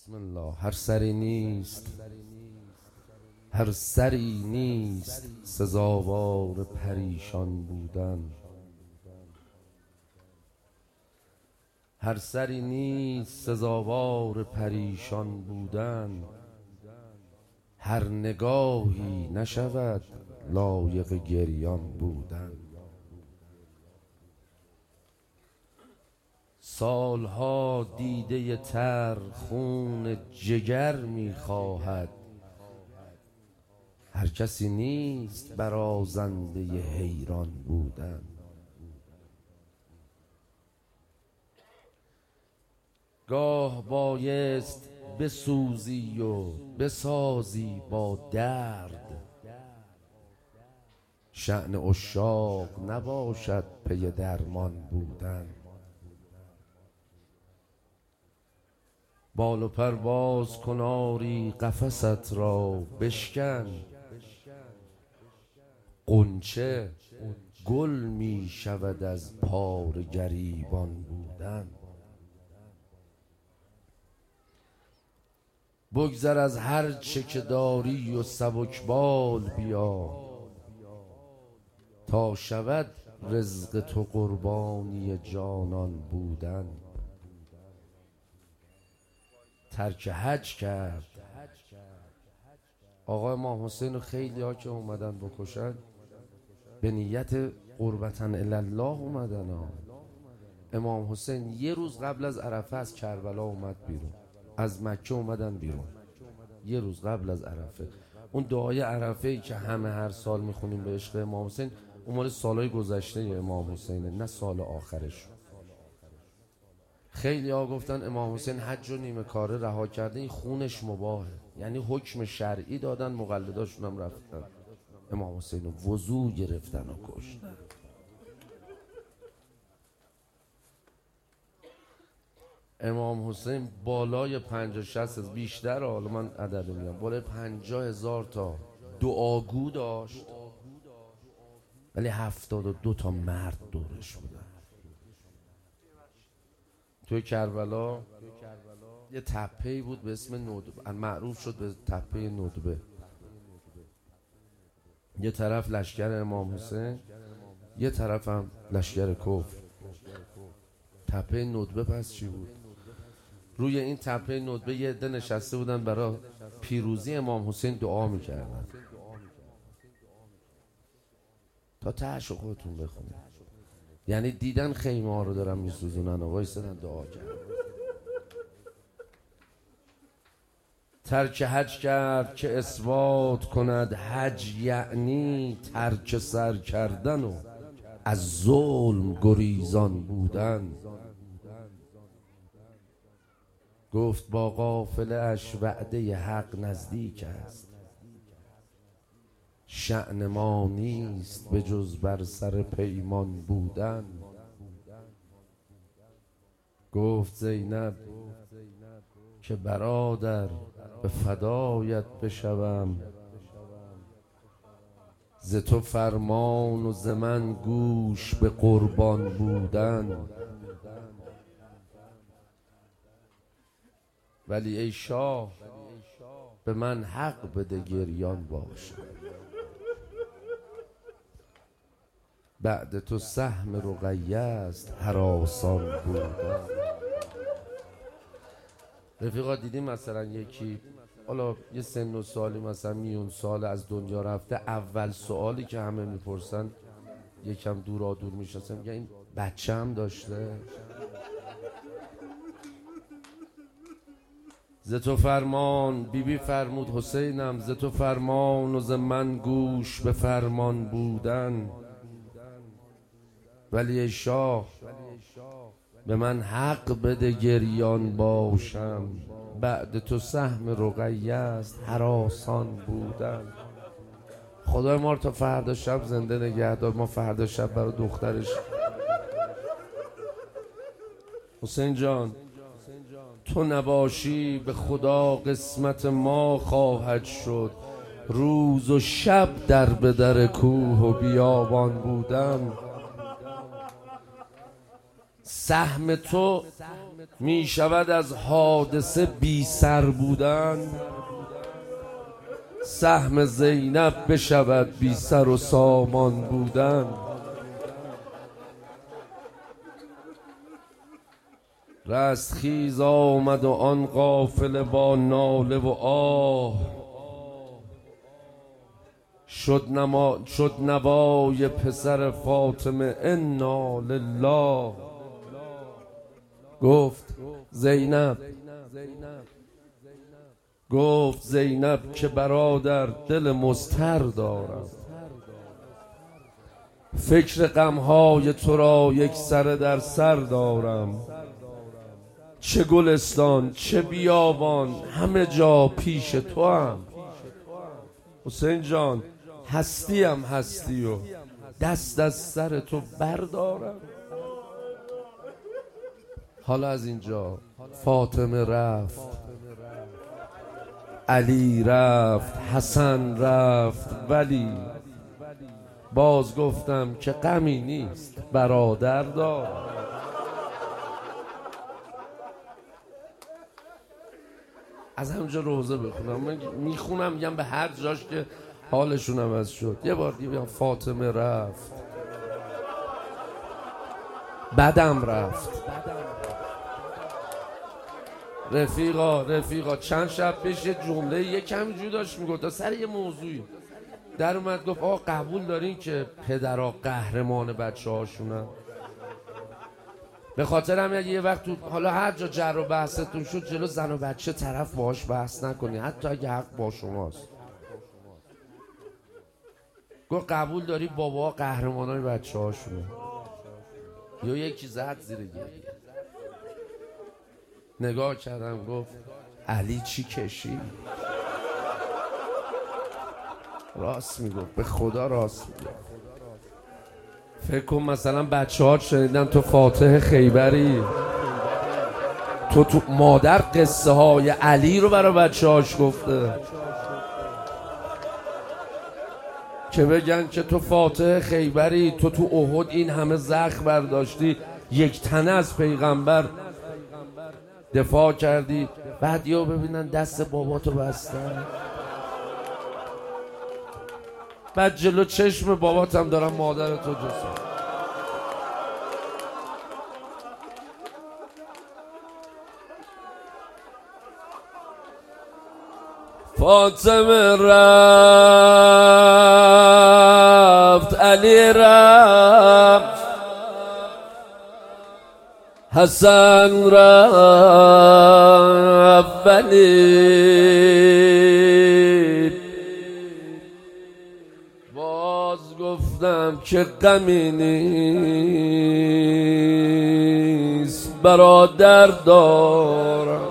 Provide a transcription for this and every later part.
بسم الله. هر سری نیست سزاوار پریشان بودن. هر سری نیست سزاوار پریشان بودن. هر نگاهی نشود لایق گریان بودن. سالها دیده تر خون جگر می‌خواهد. هر کسی نیست برازنده حیران بودن. گاه بایست بسوزی و بسازی با درد. شأن عشاق نباشد پی درمان بودن. بال و پر باز کن آری قفست را بشکن. غنچه گل می شود از پار گریبان بودن. بگذر از هر چه که داری و سبکبال بیا، تا شود رزق تو قربانی جانان بودن. ترک حج کرد آقا امام حسین. خیلی ها که اومدن بکشن به نیت قربتاً الله اومدن ها. امام حسین یه روز قبل از عرفه از کربلا اومد بیرون، از مکه اومدن بیرون یه روز قبل از عرفه. اون دعای عرفه ای که همه هر سال میخونیم به عشق امام حسین، اون مال سالهای گذشته امام حسینه، نه سال آخرش. خیلی ها گفتن امام حسین حج رو نیمه کاره رها کرده، این خونش مباهه. یعنی حکم شرعی دادن، مقلداشون هم رفتن امام حسین رو وضو گرفتن و کشتن. امام حسین بالای 50-60 بیشتر، حالا من عدد میگم، بالای 50,000 تا دعاگو داشت، ولی 72 تا مرد دورش بودن. توی کربلا یه تپه‌ای بود به اسم ندبه، معروف شد به تپه ندبه. یه طرف لشکر امام حسین، یه طرف هم لشکر کفر. تپه ندبه پس چی بود؟ روی این تپه ندبه یه عده نشسته بودن برای پیروزی امام حسین دعا میکردن. تا تهش خودتون بخونید. یعنی دیدن خیمه ها رو دارن میسوزونن و وایسادن دعا کردن. ترک حج کرد که اثبات کند حج یعنی ترک سر کردن و از ظلم گریزان بودن. گفت با قافله اش وعده حق نزدیک است. شأن ما نیست به جز بر سر پیمان بودن. گفت زینب که برادر به فدایت بشوم. ز تو فرمان و ز من گوش به قربان بودن. ولی ای شاه به من حق بده گریان باش. بعد تو سهم رقیه است هراسان بودن. رفیقا دیدیم مثلا یکی حالا یه سن و سالی مثلا میون سال از دنیا رفته، اول سوالی که همه میپرسن یکم دور میشناسن، میگن این بچه هم داشته؟ ز تو فرمان بی فرمود حسینم، ز تو فرمان و ز من گوش به فرمان بودن. ولی ای شاه به من حق بده گریان باشم. بعد تو سهم رقیه است هراسان بودن. خدای ما رو تا فردا شب زنده نگه دار. ما فردا شب برای دخترش حسین جان تو نباشی به خدا قسمت ما خواهد شد. روز و شب در به در کوه و بیابان بودن. سهم تو می شود از حادثه بی سر بودن، سهم زینب بشود بی سر و سامان بودن. رستخیز آمد و آن قافله با ناله و آه، شد نوای پسر فاطمه انا لله. گفت زینب که برادر دل مضطر دارم، فکر غمهای تو را یک سر در سر دارم. چه گلستان چه بیابان همه جا پیش تو هم. حسین جان هستیم هستی و دست از سر تو بردارم. حالا از اینجا فاطمه رفت، علی رفت، حسن رفت، ولی باز گفتم که غمی نیست برادر دارم. از همونجا روزه بخونم. من میخونم میگم به هر جاش که حالشون عوض شد. یه بار دیگه بگم فاطمه رفت، بدم رفت. رفیقا چند شب پیش یه جمله یه کمی جو داشت میگفت سر یه موضوعی در اومد، گفت آقا قبول دارین که پدرها قهرمان بچه هاشونن؟ به خاطر هم یه وقت تو حالا هر جا جر و بحثتون شد جلو زن و بچه طرف باهاش بحث نکنی، حتی اگه حق با شماست. گفت قبول داری بابا قهرمانای بچه هاشونه؟ یا یکی زد زیر گریه. نگاه کردم گفت علی چی کشید؟ راست میگفت، به خدا راست میگفت. فکر کن مثلا بچه ها شنیدن تو فاتح خیبری، تو مادر قصه های علی رو برای بچه هاش گفته که بگن که تو فاتح خیبری، تو احد این همه زخم برداشتی، یک تنه از پیغمبر دفاع کردی، بعد یا ببینن دست باباتو بستن، بعد جلو چشم باباتم دارم مادرتو جسم. فاطمه رفت، علی رفت، حسن رفت، ولی باز گفتم که غمی نیست برادر دارم.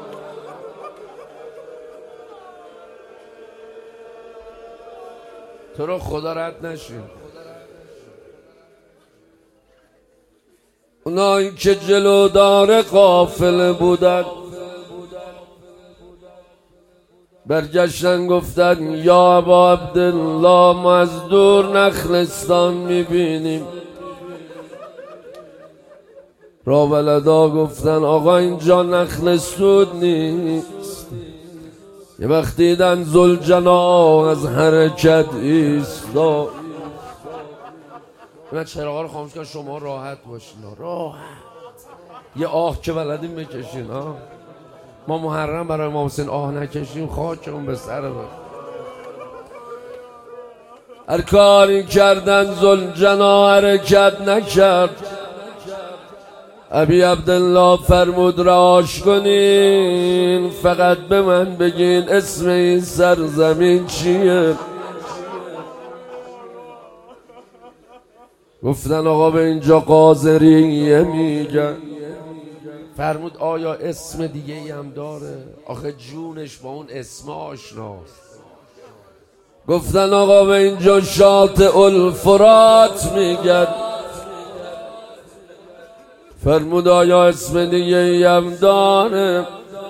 تو رو خدا رد نشین. اونایی که جلودار قافله بودن برگشتن گفتن یا ابا عبدالله ما از دور نخلستان میبینیم. راولدا گفتن آقا اینجا نخلستون نیست. یه وقت دیدن ذوالجناح از حرکت ایستاد. من چراغا رو خاموش کردم شما راحت باشین، راحت. یه آه که بلدیم بکشین. ما محرم برای امام حسین آه نکشیم خاک اون به سر بر. هر کاری کردن ذوالجناح حرکت نکرد. ابی عبدالله فرمود رهاش کنین، فقط به من بگین اسم این سرزمین چیه؟ گفتن آقا به اینجا قاذریه میگن. فرمود آیا اسم دیگه ای هم داره؟ آخه جونش با اون اسم آشناست. گفتن آقا به اینجا شاطئ الفرات میگن. فرمود آیا اسم دیگه ای هم داره؟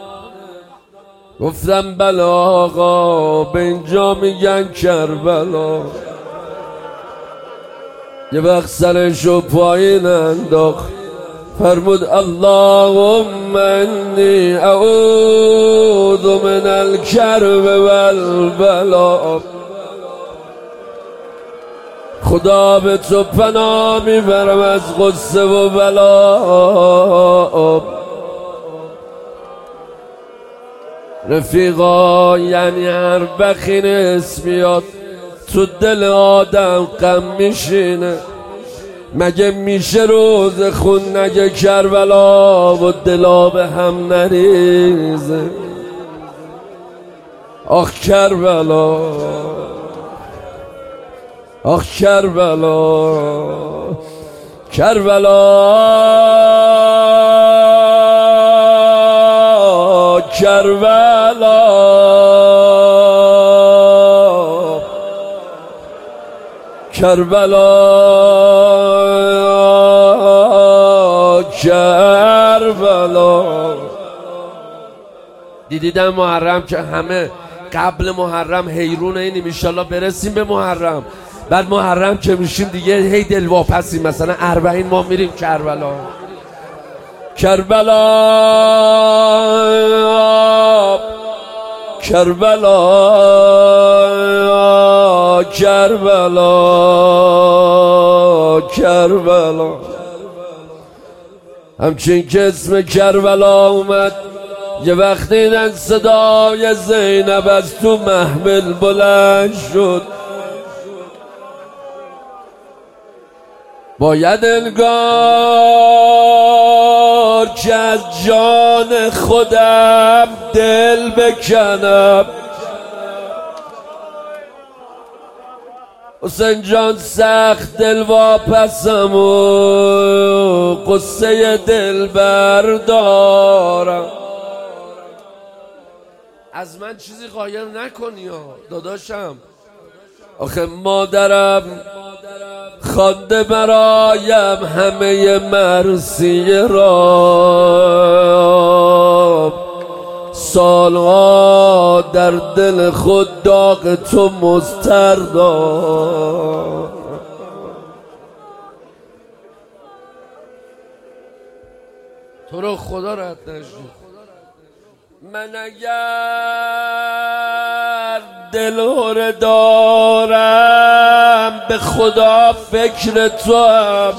گفتم بله آقا به اینجا میگن کربلا. یه وقت سرشو پایین انداخت فرمود اللهم انی اعوذ من الکرب والبلا. خدا به تو پناه میبرم از غصه و بلا. رفیقا یعنی هر بخین اسمیات تو دل آدم غم میشینه. مگه میشه روز خون نگه کربلا و دلا به هم نریزه؟ آخ کربلا، آخ کربلا، کربلا، کربلا، کربلا، کربلا. دیدیدم محرم که همه قبل محرم حیرون اینیم انشالله برسیم به محرم. بعد محرم که میشیم دیگه هی دلواپسیم. مثلا 40 ما میریم کربلا، کربلا، کربلا، کربلا، کربلا. همچین که اسم کربلا اومد یه وقتی این صدای زینب از تو محمل بلند شد. باید انگار که از جان خودم دل بکنم. حسین جان سخت دل واپسم و قصه دل بردارم. از من چیزی قایل نکنی داداشم. آخه مادرم خوانده برایم همه مرثیه را. سالها در دل خود داغ تو مضطر دارم. تو رو خدا رد نشد. من اگر دلهره دارم به خدا فکر تو هم.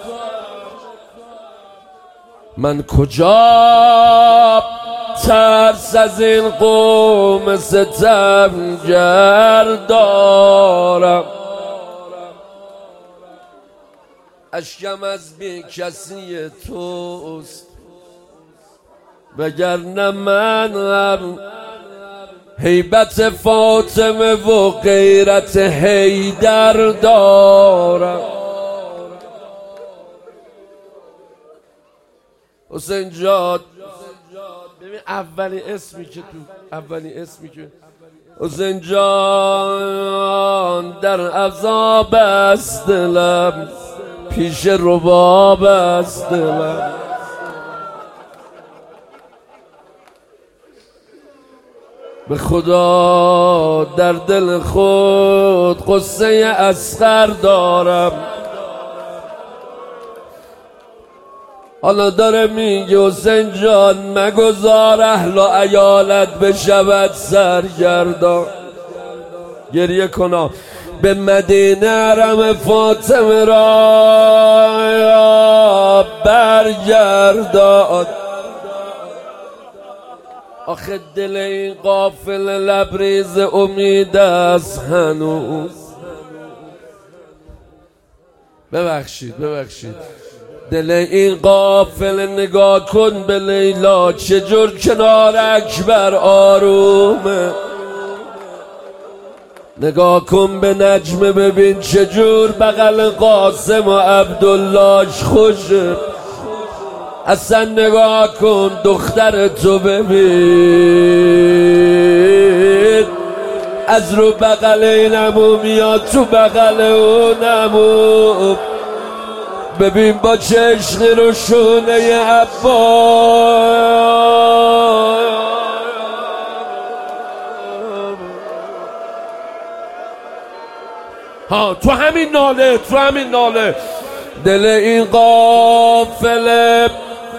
من کجا ترس از این قوم ستمگر دارم. اشکم از بی کسی توست وگرنه من هم هیبت فاطمه و غیرت حیدر دارم. حسین جان ببین اولین اسمی که حسین جان در عذاب است دلم، پیش رباب است دلم. به خدا در دل خود قصه اصغر دارم. حالا داره میگه حسین جان مگذار اهل و عیالت بشود سرگردان. گریه کنا به مدینه حرم فاطمه را برگردان. آخه دل این غافل لبریز امید است هنوز. ببخشید دل این غافل نگاه کن به لیلا چجور کنار اکبر آرومه. نگاه کن به نجم ببین چجور بغل قاسم و عبداللهش خوشه. اصلا نگاه کن دختر تو ببین از رو بغل این عمو میاد تو بغل اون عمو. ببین با چه عشقی رو شونه عباس. ها تو همین ناله دل این قافله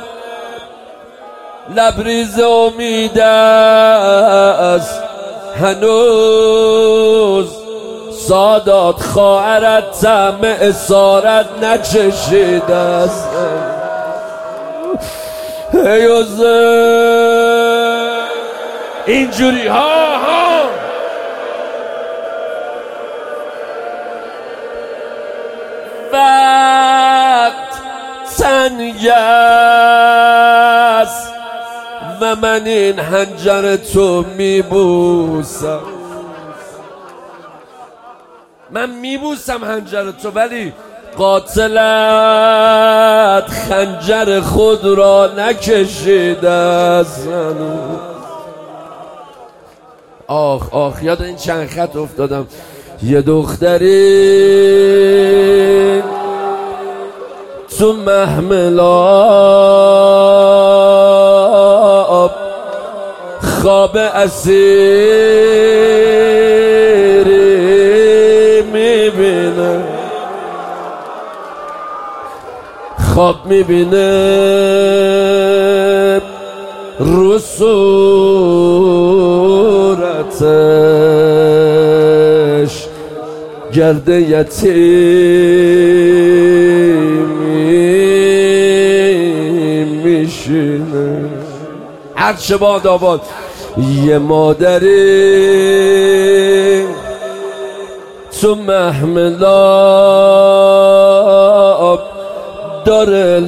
لبریز امید است هنوز سادات خواهرت طعم اسارت نچشیده است. اینجوری ها وقت تنگ است و من این حنجر تو میبوسم. من میبوسم حنجر تو، ولی قاتلت خنجر خود را نکشیده است. آخ آخ، یاد این چند خط افتادم. یه دختری تو محملاب خواب اسیری میبینه، خواب میبینه رو صورتش گرد یتیمی میشینه. هرچه باد آباد. یه مادری تو محملاب داره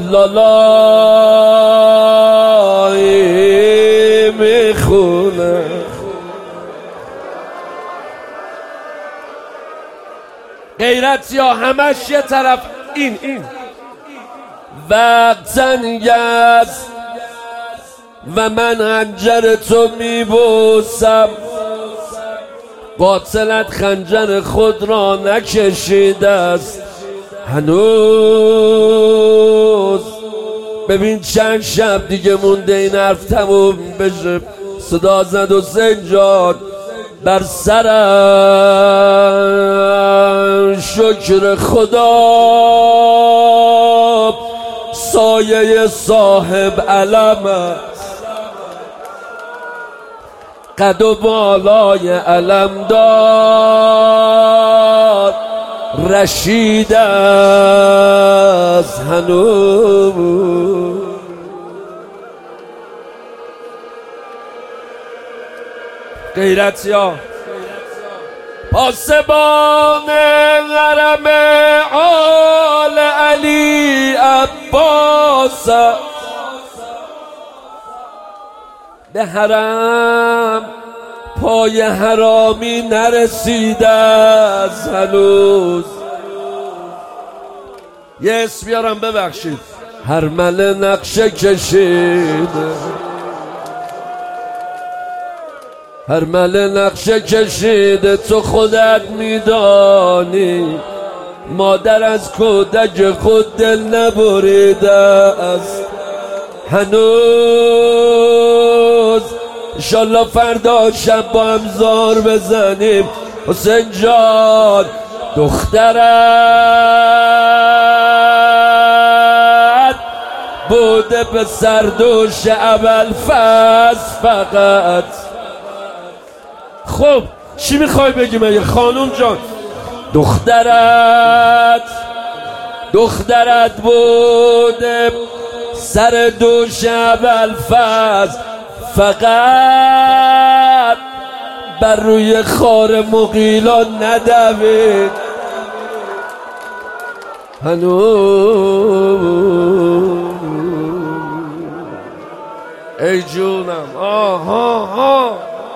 لالایی میخونه، غیرت یا همش یه طرف. این وقت تنگ است و من حنجر تو میبوسم، قاتلت خنجر خود را نکشیده است هنوز. ببین چند شب دیگه مونده این حرف تموم بشه. صدا زد حسین جان بر سرم شکر خدا، سایه صاحب علم است، قد و بالای علمدار رشید است هنوز. غیرتی ها پاسبان حرم آل علی عباس، به حرم پای حرامی نرسیده از هنوز. یه اسم بیارم ببخشید، هرمله نقشه کشیده، هرمله نقشه کشیده. تو خودت میدانی مادر از کودک خود دل نبریده است هنوز. انشالله فردا شب با هم زار بزنیم. حسین جان دخترت بوده به سردوش اول فصل فقط. خب چی میخوای بگی مگه خانوم جان؟ دخترت بوده سر دوش اول فصل فقط، بر روی خار مغیلا ندوید هنوز. ای جونم آها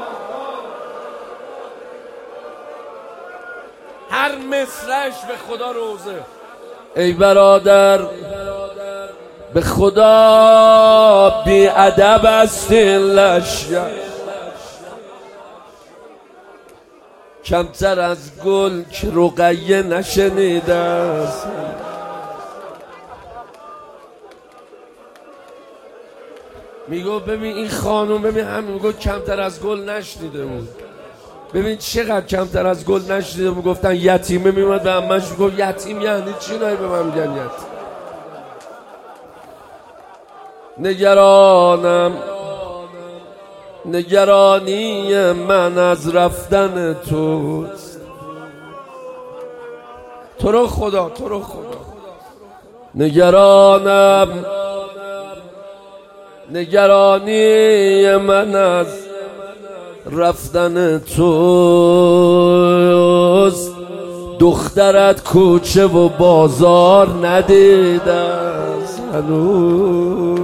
هر مصرش به خدا روزه. ای برادر به خدا بی ادب است این لشکر، کمتر از گل که رقیه نشنیده است. میگو ببین این خانوم، ببین همین میگو کمتر از گل نشنیده بود. ببین چقدر کمتر از گل نشنیده میگفتن یتیمه، میومد به عمش میگفت یتیم یعنی چی؟ نایی به من میگن یتیم. نگرانی من از رفتن توست. تو رو خدا نگرانی من از رفتن توست. دخترت کوچه و بازار ندیده هنوز.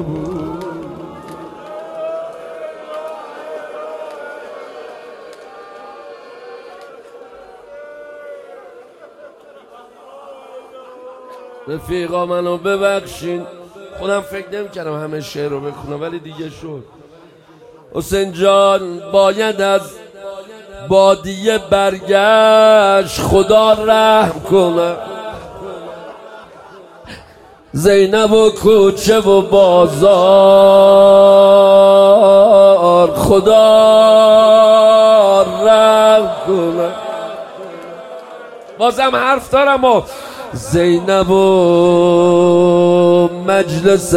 رفیقا منو ببخشین، خودم فکر نمی‌کردم همه شعر رو بخونم ولی دیگه شد. حسین جان باید از بادیه برگشت، خدا رحم کنه. زینب و کوچه و بازار، خدا رحم کنه. بازم حرف دارم و زینب و مجلس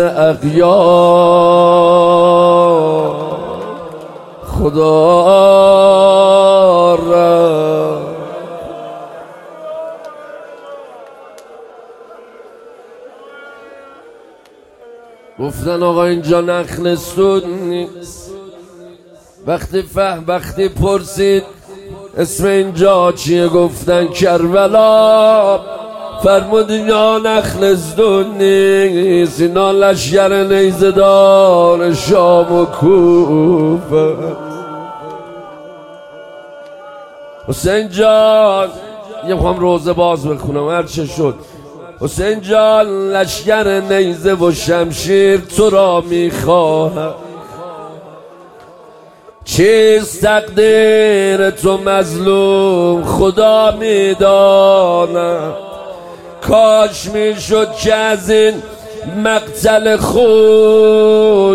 اغیار، خدا را. گفتن آقا اینجا نخل سود نیست. وقتی پرسید اسم اینجا چیه گفتن کربلا، فرمودین یا نخل سود نیست، اینا لشگر نیزدار شام و کوفه. حسین جان یه میخوام روزه باز بخونم هر چه شد. حسین جان لشگر نیزه و شمشیر تو را میخواهم. چیست تقدیر تو مظلوم خدا میداند. کاش میشد که از این مقتل خون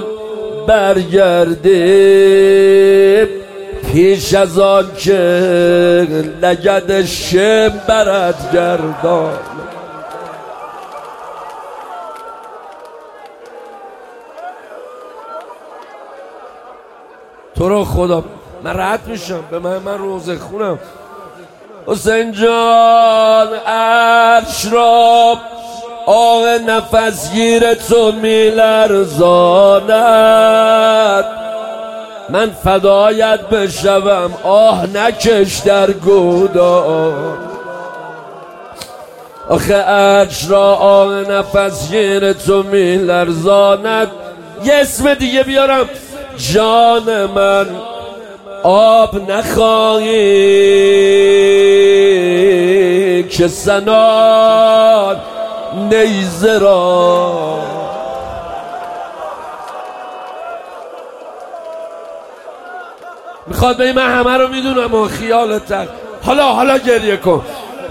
برگردیم، پیش از آن که لگد شم برد گردان. تو رو خدا من رد میشم، به من روزه خونم. حسین جان عرش را آه نفس گیر تو میلرزاند. من فدایت بشوم آه نکش در گودان. آخه عرش را آه نفس گیر تو میلرزاند. یه اسم دیگه بیارم، جان من آب نخواهی که سنان نیزه را. میخواد به من همه رو میدونم و خیالت. حالا گریه کن.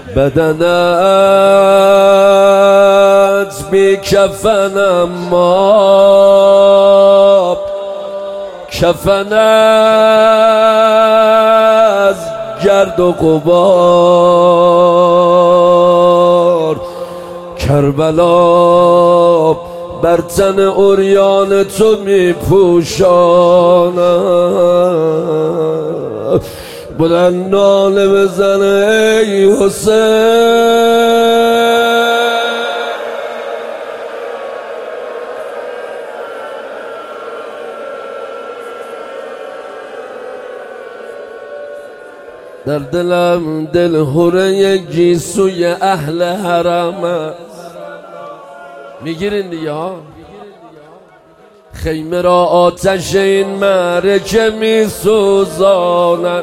بدنت بی کفنم ما، کفن از گرد و غبار. کربلا بر تن عریان تو می پوشاند. بلند ناله بزنه ای حسین. در دلم دل هره گیسوی اهل حرم. میگیرین دیگه ها. خیمه را آتش این معرکه میسوزاند.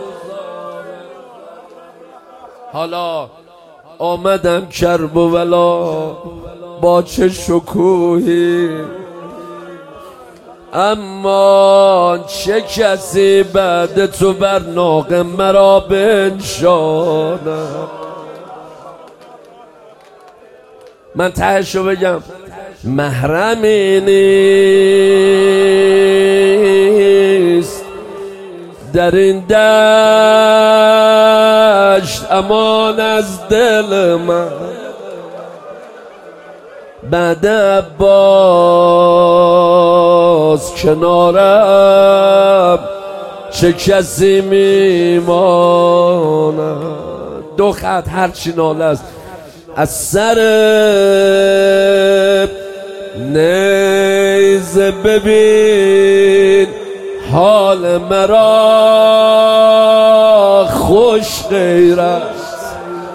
حالا آمدم کرب و ولا با چه شکوهی، اما چه کسی بعد تو بر ناق مرا بنشاند. من تهشو بگم، محرمی نیست در این در گشت امان از دل من. بعد عباس کنارم چه کسی میماند. دو خط هرچی ناله است از سر نیزه ببین حال مرا خوش غیر است.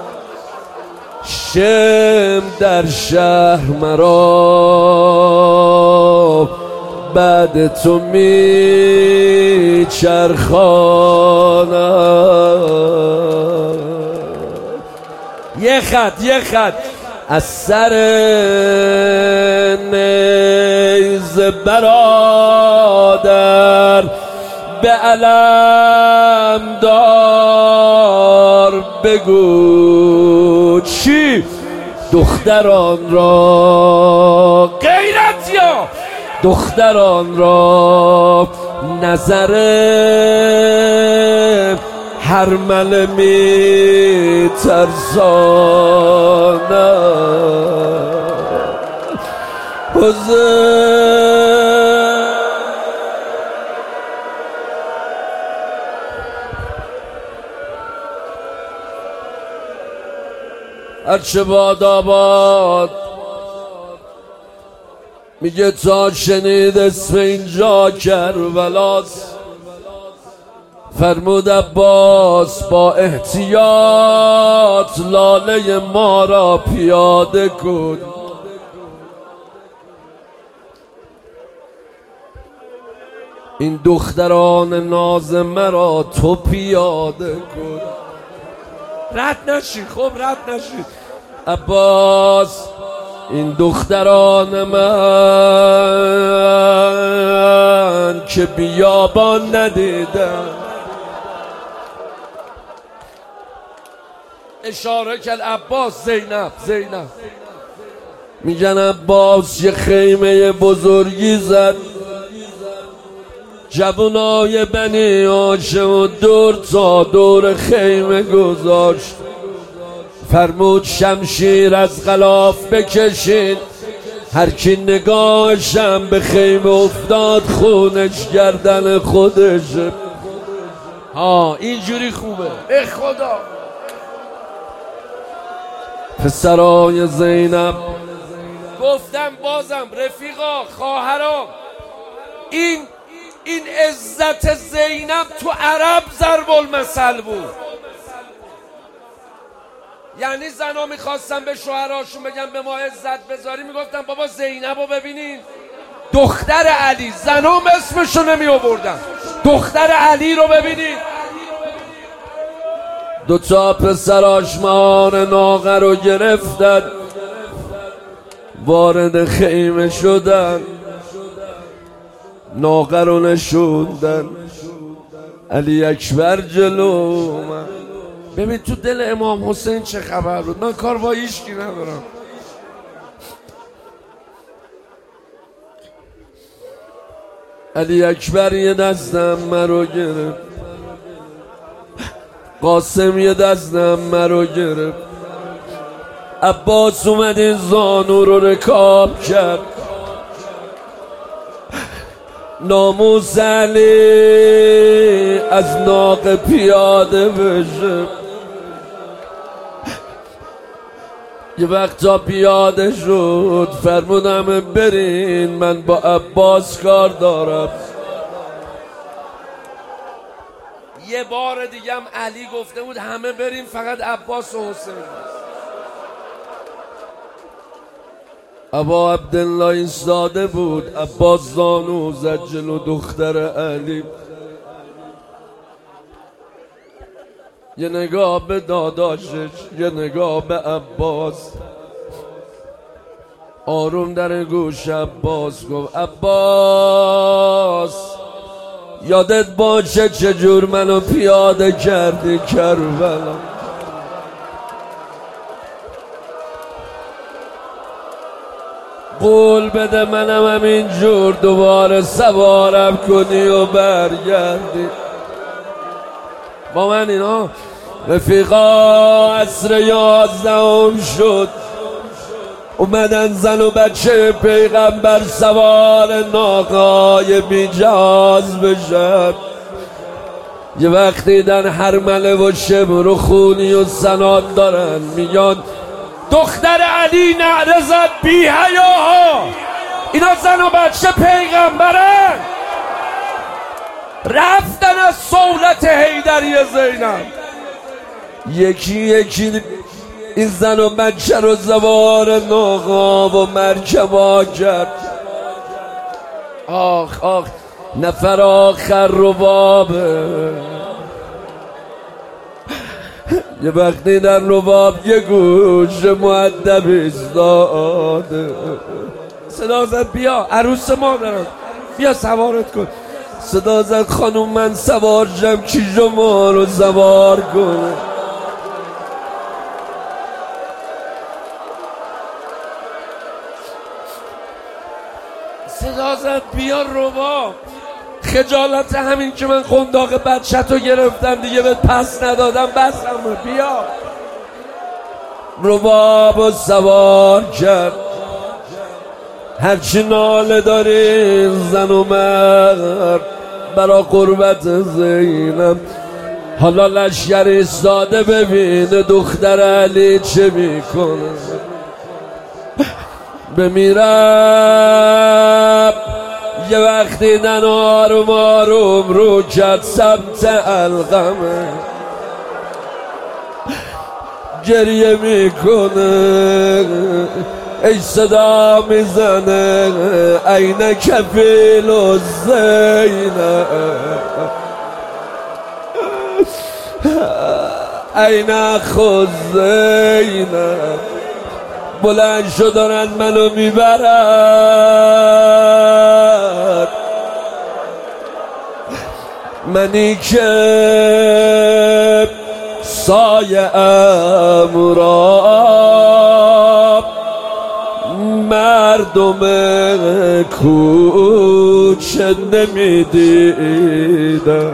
شم در شهر مرا بعد تو می چرخاند. یه خط از سر نیزه برادر به علم دار بگو چی دختران را غیرت یا دختران را نظر هرمله می ترساند. هرچه باد آباد میگه تا شنید اسم اینجا کربلاست. فرمود عباس با احتیاط لاله ما را پیاده کن. این دختران ناز مرا تو پیاده کن. رد نشید، خب رد نشید. عباس این دختران من که بیابان ندیدم. اشاره کرد عباس زینب میگن عباس یه خیمه بزرگی زد. جوانای بنی هاشم دور تا دور خیمه گذاشت. فرمود شمشیر از غلاف بکشین. هر کی نگاهشم به خیمه افتاد خونش گردن خودشه. اینجوری خوبه به خدا. پسرای زینب گفتم بازم رفیقا خواهرام این عزت زینب تو عرب ضرب المثل بود. یعنی زنا میخواستن به شوهراشون بگن به ما عزت بذاری میگفتن بابا زینبو ببینین دختر علی. زنام اسمشو نمی آوردن. دختر علی رو ببینین. دوتا پسراش مهار ناقه رو گرفتن وارد خیمه شدن. ناقه رو نشوندن. علی اکبر جلو من. ببین تو دل امام حسین چه خبر بود. من کار با هیچکی ندارم. علی اکبر یه دستم مرو گرفت. قاسم یه دستم مرو گرفت. عباس اومد این زانو رو رکاب کرد. ناموس علی از ناقه پیاده بشه. یه وقتا پیاده شد فرمودم برین من با عباس کار دارم. یه بار دیگه هم علی گفته بود همه بریم فقط عباس و حسین. ابا عبدالله ایستاده بود. عباس زانو زد جلو دختر علی. یه نگاه به داداشش یه نگاه به عباس. آروم در گوش عباس گفت عباس یادت باشه چجور منو پیاده کردی کربلا. قول بده منم همین جور دوباره سوارم کنی و برگردی. با من اینا رفیقا عصر 11 شد، اومدن زن و بچه پیغمبر سوار ناقای بیجاز بشن. یه وقتی دن هرمله و شمر و خونی و زنان دارن میان دختر علی نعره زد بی حیاها، اینا زن و بچه پیغمبرن. رفتن از صولت حیدری زینب، یکی یکی این زن و بچه رو زوار ناقا و مرکبا کرد. آخ آخ نفر آخر ربابه. یه وقتی در رباب یه گوش مؤدب ایستاده، صدا زد بیا عروس ما دارم، بیا سوارت کن. صدا زد خانوم من سوار شم کی شما رو سوار کنه. صدا زد بیا رباب. خجالت همین که من قنداق بچه رو گرفتم دیگه بهت پس ندادم، بسم بیا. رباب و سوار کرد، هرچی ناله داری زن و مرد برا قربت زینب. حالا لشگر ایستاده ببینه دختر علی چه میکنه. بمیرم یه وقتی دن آروم آروم رو کرد سمت القمه، گریه میکنه ای صدا میزنه عین کفیل و زینب، عین خود زینب. بلند شد دارن منو میبرد، منی که سایه امرا مردم کوچه نمیدیدم.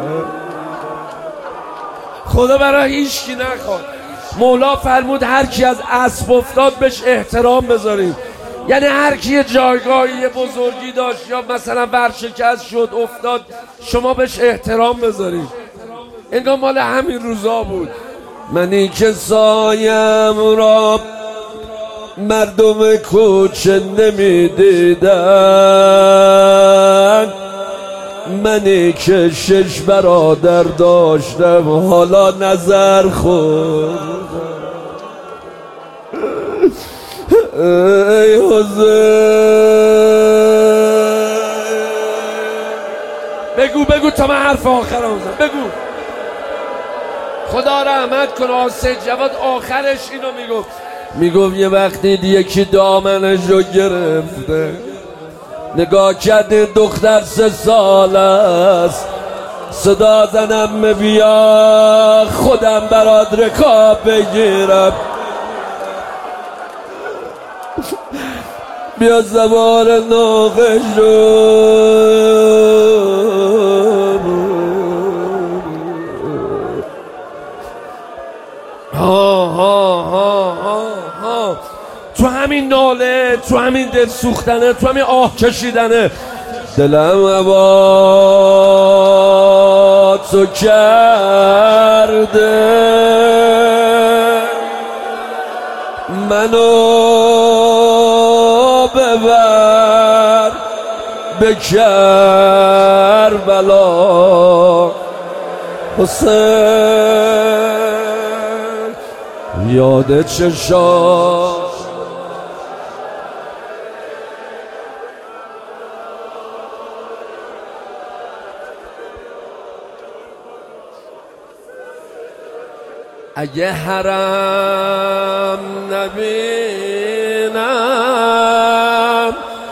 خدا برای هیچکی نخواد. مولا فرمود هر کی از اسب افتاد بهش احترام بذارید، یعنی هر کی جایگاهی بزرگی داشت یا مثلا ورشکست شد افتاد شما بهش احترام بذارید. انگار مال همین روزا بود. منی که سایم را مردم کوچه نمیدیدن، منی که 6 برادر داشتم حالا نظر خود. ای حسین بگو تا من حرف آخرم بزنم. بگو خدا رحمت کنه حسین جواد آخرش اینو میگفت یه وقتی یکی دامنش رو گرفته، نگاه کرده دختر 3 سال است، صدا زنم بیا خودم برات رکاب بگیرم، بیا زوار ناقه شو. تو همین ناله، تو همین دل سوختنه، تو همین آه کشیدنه دلم عباد تو کرده، منو ببر به کربلا حسین یاد چشام اگه حرم نبینم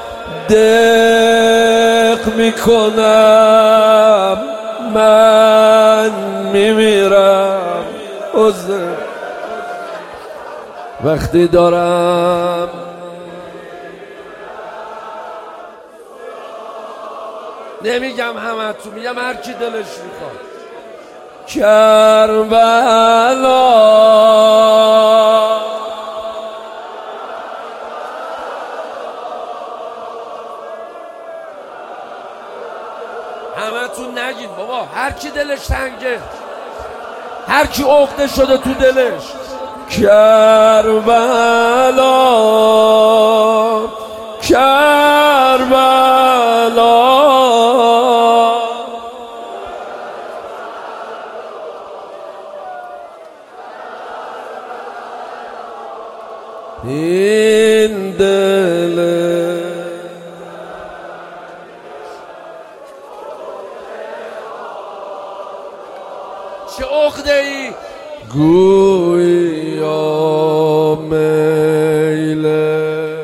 دق میکنم، من میمیرم حسین وقتی دارم نمیگم همه تو، میگم هر کی دلش میخواد کربلا همه تون نگین بابا، هر کی دلش تنگه، هر کی عقده شده تو دلش، کربلا کربلا این دل چه عقده ای گویا میله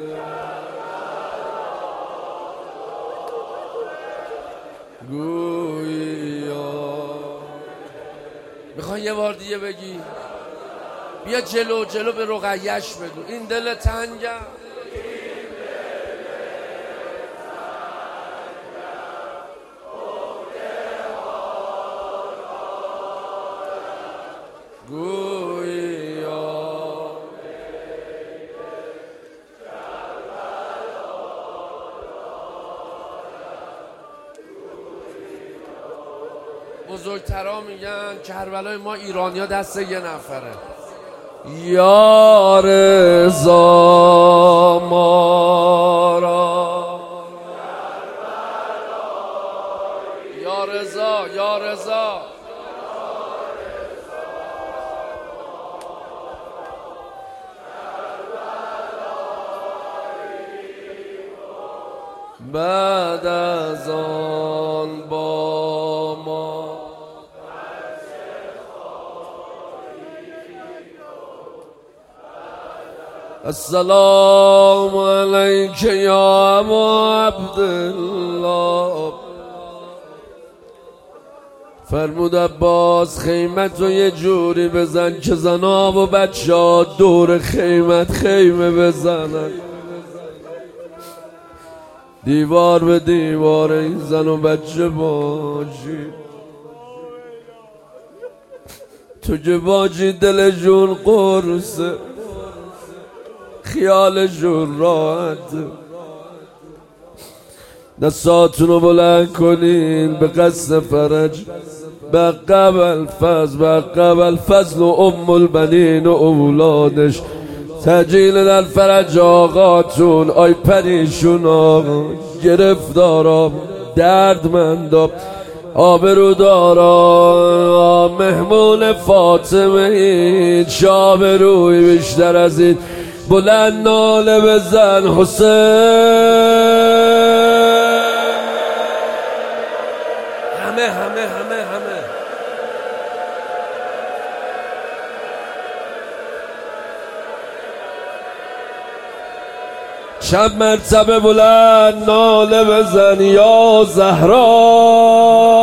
گویا میخوای یه بار دیگه بگی؟ بیا جلو جلو به رقیه‌اش بگو این دل تنگم گویا بزرگترها میگن کربلای ما ایرانیا دست یه نفره. یا رضا ما را، یا رضا یا رضا بعد از آن با ما السلام علیک یا ابا عبدالله. فرمود عباس خیمت رو یه جوری بزن که زنا و بچه ها دور خیمت خیمه بزنن، دیوار به دیوار این زن و بچه باجی، تو که باجی دلشون قرصه خیالشون راحت. دستاتونو بلند کنین به قصد فرج، بقب الفضل و ام البنین و اولادش، تجلیل در فرج آقاتون. آی پریشون آقا، گرفتارا، دردمندا، آبرودارا، مهمون فاطمه این شاب روی بیشتر از این بلند ناله بزن حسین. همه شب مرتبه بلند ناله بزن یا زهرا.